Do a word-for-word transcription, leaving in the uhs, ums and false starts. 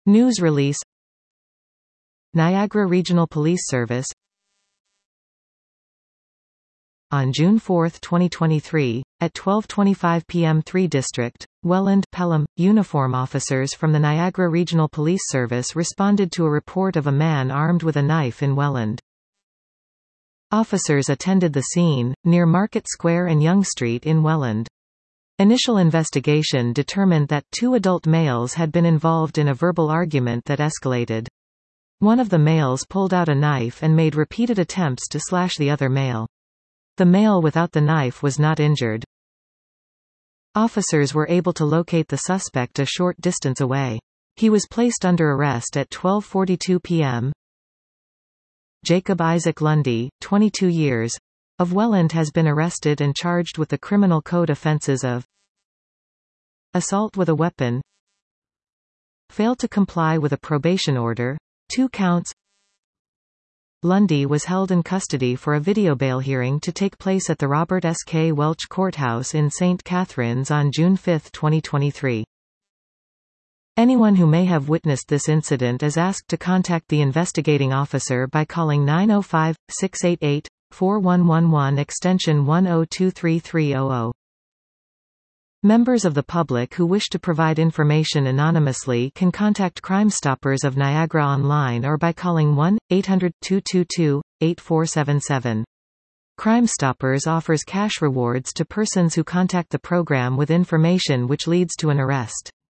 News release. Niagara Regional Police Service. On June fourth twenty twenty-three, at twelve twenty-five p m three District, Welland, Pelham, uniform officers from the Niagara Regional Police Service responded to a report of a man armed with a knife in Welland. Officers attended the scene, near Market Square and Yonge Street in Welland. Initial investigation determined that two adult males had been involved in a verbal argument that escalated. One of the males pulled out a knife and made repeated attempts to slash the other male. The male without the knife was not injured. Officers were able to locate the suspect a short distance away. He was placed under arrest at twelve forty-two p m Jacob Isaac Lundy, twenty-two years, of Welland has been arrested and charged with the criminal code offences of assault with a weapon, failed to comply with a probation order, two counts. Lundy was held in custody for a video bail hearing to take place at the Robert S. K. Welch Courthouse in Saint Catharines on June fifth twenty twenty-three. Anyone who may have witnessed this incident is asked to contact the investigating officer by calling nine oh five, six eight eight, four one one one extension one oh two three three hundred. Members of the public who wish to provide information anonymously can contact Crime Stoppers of Niagara online or by calling one eight hundred, two two two, eight four seven seven. Crime Stoppers offers cash rewards to persons who contact the program with information which leads to an arrest.